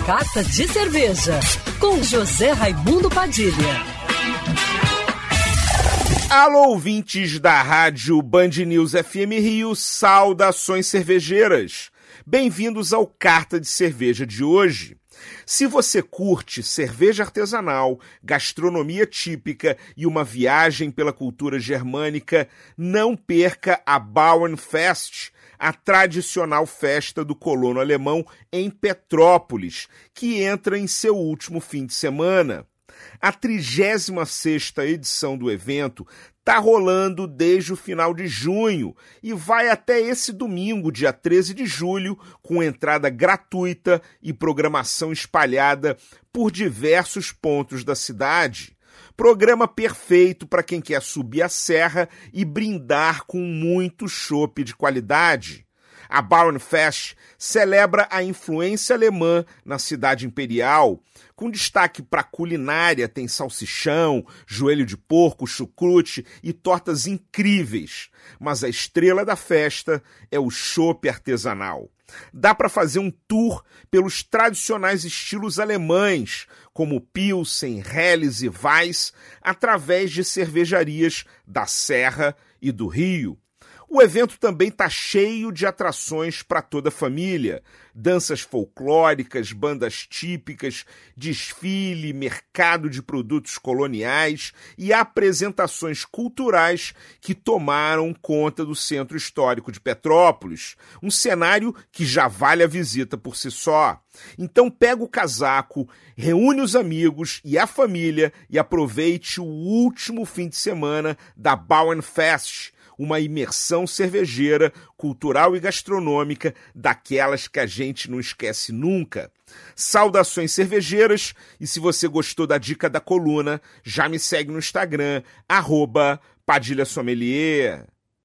Carta de Cerveja, com José Raimundo Padilha. Alô, ouvintes da rádio Band News FM Rio, saudações cervejeiras. Bem-vindos ao Carta de Cerveja de hoje. Se você curte cerveja artesanal, gastronomia típica e uma viagem pela cultura germânica, não perca a Bauernfest, a tradicional festa do colono alemão em Petrópolis, que entra em seu último fim de semana. A 36ª edição do evento está rolando desde o final de junho e vai até esse domingo, dia 13 de julho, com entrada gratuita e programação espalhada por diversos pontos da cidade. Programa perfeito para quem quer subir a serra e brindar com muito chopp de qualidade. A Bauernfest celebra a influência alemã na cidade imperial. Com destaque para a culinária, tem salsichão, joelho de porco, chucrute e tortas incríveis. Mas a estrela da festa é o chopp artesanal. Dá para fazer um tour pelos tradicionais estilos alemães, como Pilsen, Helles e Weiss, através de cervejarias da Serra e do Rio. O evento também está cheio de atrações para toda a família. Danças folclóricas, bandas típicas, desfile, mercado de produtos coloniais e apresentações culturais que tomaram conta do Centro Histórico de Petrópolis. Um cenário que já vale a visita por si só. Então pega o casaco, reúne os amigos e a família e aproveite o último fim de semana da Bauernfest, uma imersão cervejeira, cultural e gastronômica daquelas que a gente não esquece nunca. Saudações cervejeiras, e se você gostou da dica da coluna, já me segue no Instagram, @PadilhaSommelier.